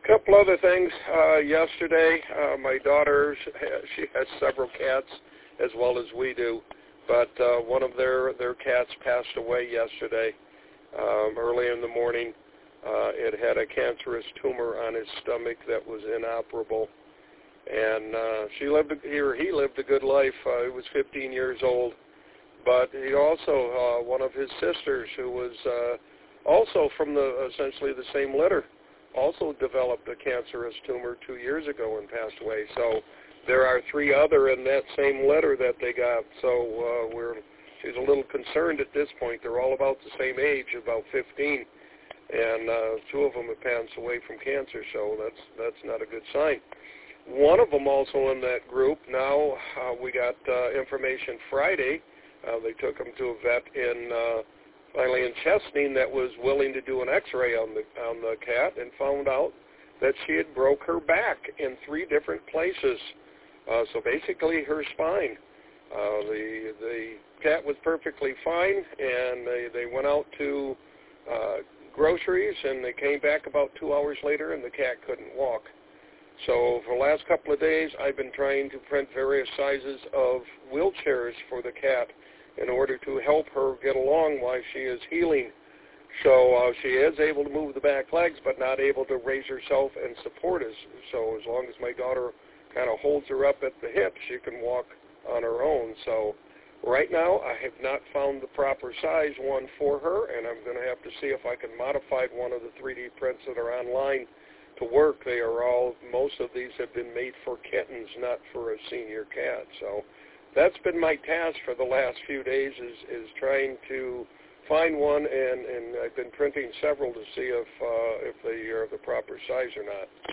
Couple other things. Yesterday, my daughter, she has several cats, as well as we do, but one of their cats passed away yesterday, early in the morning. It had a cancerous tumor on his stomach that was inoperable, and he lived a good life. He was 15 years old, but he also, one of his sisters, who was also from essentially the same litter, also developed a cancerous tumor 2 years ago and passed away. So there are three other in that same litter that they got. So she's a little concerned at this point. They're all about the same age, about 15, and two of them have passed away from cancer. So that's not a good sign. One of them also in that group. Now we got information Friday. They took him to a vet finally in Chesney that was willing to do an X-ray on the cat, and found out that she had broke her back in 3 different places. So basically her spine. The cat was perfectly fine, and they went out to groceries, and they came back about 2 hours later, and the cat couldn't walk. So for the last couple of days, I've been trying to print various sizes of wheelchairs for the cat in order to help her get along while she is healing. So she is able to move the back legs, but not able to raise herself and support us. So as long as my daughter kind of holds her up at the hip, she can walk on her own. So right now, I have not found the proper size one for her, and I'm going to have to see if I can modify one of the 3D prints that are online to work. Most of these have been made for kittens, not for a senior cat. So that's been my task for the last few days, is trying to find one, and I've been printing several to see if they are the proper size or not.